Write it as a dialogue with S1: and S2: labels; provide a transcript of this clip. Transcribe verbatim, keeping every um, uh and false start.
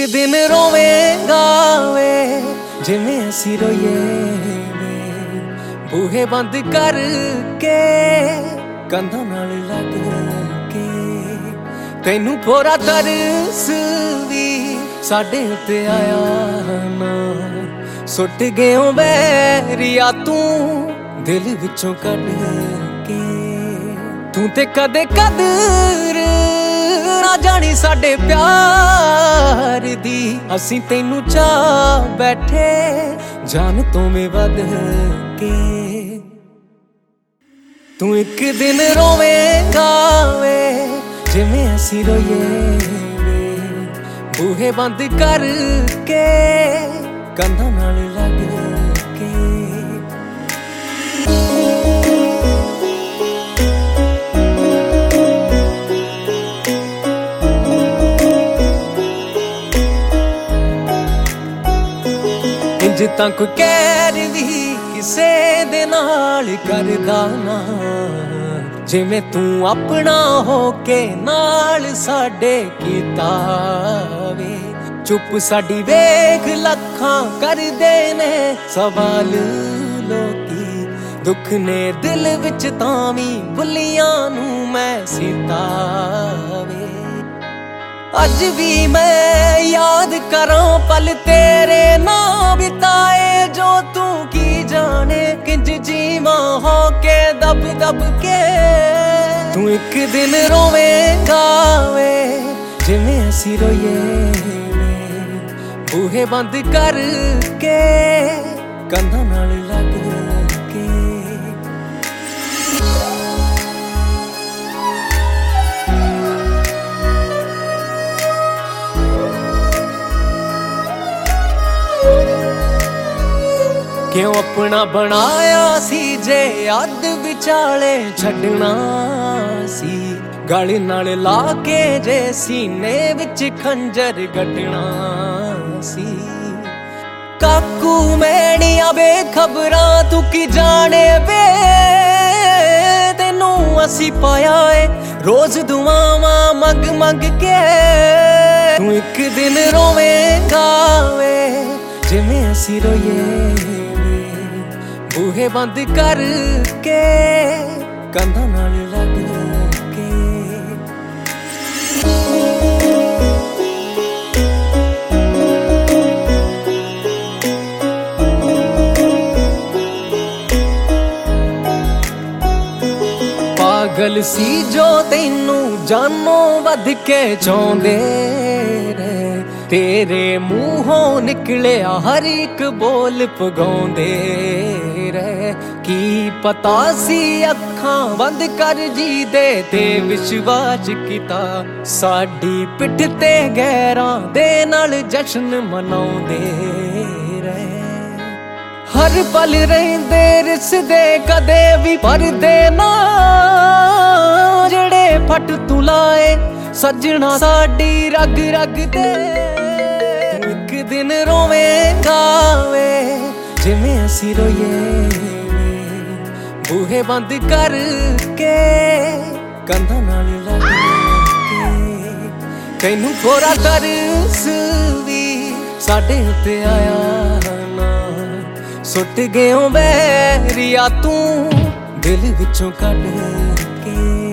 S1: दिन रोवेगा वे जिवें असीं रोईए वे, बूहे बंद करके कंधां नाल लग के। तैनू थोड़ा तरस भी साडे उत्ते आया ना, सुट गए बैरिया तू दिल विचों कढ के। तू ते कदे कदर ना जानी साडे प्यार दी, असीं तैनू चाह बैठे जान तो में वध के। तू एक दिन रोवेगा वे जिवें असीं रोईए वे, बूहे बंद करके कंधां नाल लग के। इंज तां कोई कैर भी किसे दे नाल करदा ना, जिवें तू अपना हो के नाल साडे कीता वे। चुप साडी वेख लखां करदे ने सवाल लोकी, दुख ने दिल विच तां वी बुलियां नू मैं सीता वे। अज भी मैं याद करां पल तेरे नाल बिताए, जो तू की जाने किंज जीवां हो के दब दब के। तू एक दिन रोवेगा वे जिवें असीं रोईए वे, बूहे बंद करके कंधां नाल लग के। क्यों अपना बनाया सी जे अध विचाले छड्डना सी, गल नाल ला के जे सीने विच खंजर गड्डना सी। काकू मैणिया बेखबरां तू की जाने वे, तैनू असीं पाया ए रोज दुआवां मंग मंग के। तू एक दिन रोवेगा वे जिवें असीं रोईए, बूहे बंद करके कंधां नाल लग के। पागल सी जो तैनू जानों वध के चाहुंदे रहे, तेरे मूहों निकलिया हर एक बोल पगाउंदे रहे। की पता सी अखां बंद कर जी दे ते विश्वास किता, साडी पिठ ते गैरां दे नाल जश्न मनाउंदे रहे। हर पल रहिंदे रिसदे कदे भी परदे ना, जेड़े फट तू लाए सजना साडी रग रग ते। एक दिन रोवेगा वे जिवें असीं रोईए वे, बूहे बंद करके कंधां नाल लग के। तैनू थोड़ा तरस भी साडे उत्ते आया ना, सुट गए बैरिया तू दिल विचों कढ के।